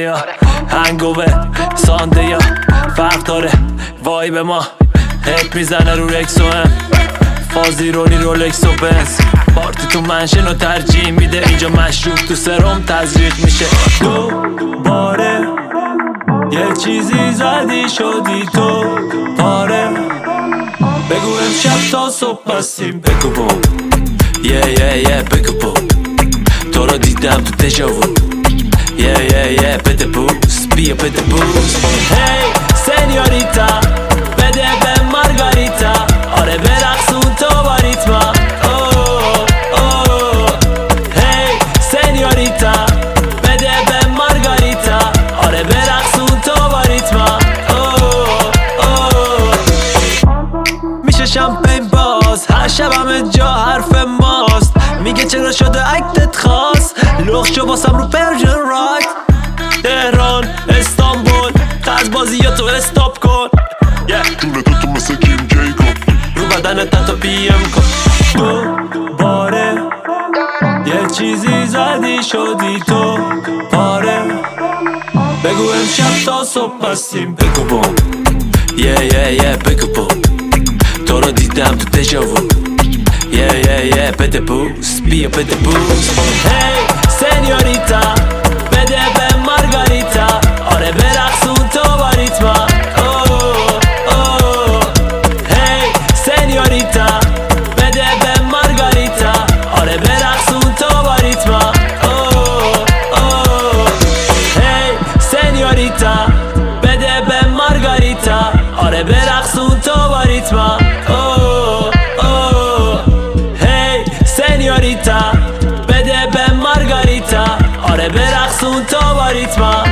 یا هنگوه سانده یا فرق داره وایب ما هپ میزنه رو رکس و هم فازی رولی رولکس و بنز پارتی تو منشن و ترجیح میده اینجا مشروب تو سرم تزریق میشه دوباره یه چیزی زدی شدی تو پاره بگو امشب تا صبح هستیم بگو بوم یه بگو بوم تو رو دیدم تو دژاوو یه بده بوس بیا بده بوس هی سنیوریتا بده به مارگاریتا آره برقصون تو با ریتما هی سنیوریتا بده به مارگاریتا آره برقصون تو با ریتما میشه شمپین باز هر شب همه جا حرف ماست میگه چرا شده اکتت خاص لخ شو باسم رو پرژن رایت تهران استانبول قرض بازی یا تو استاپ کن جونه تو مثل کیم جی کن رو بدنت تا پی ام کن دوباره یه چیزی زدی شدی تو پاره بگو امشب تا صبح هستیم بگو بوم یه بگو بوم تو رو دیدم تو دژاوو یه بده بوس بیا بده بوس هی سنیوریتا بده به مارگاریتا آره برقصون تو با ریتما هی سنیوریتا بده به مارگاریتا آره برقصون تو با ریتما هی سنیوریتا بده به مارگاریتا آره برقصون تو با ریتما سنیوریتا بده به مارگاریتا آره برقصون تو با ریتما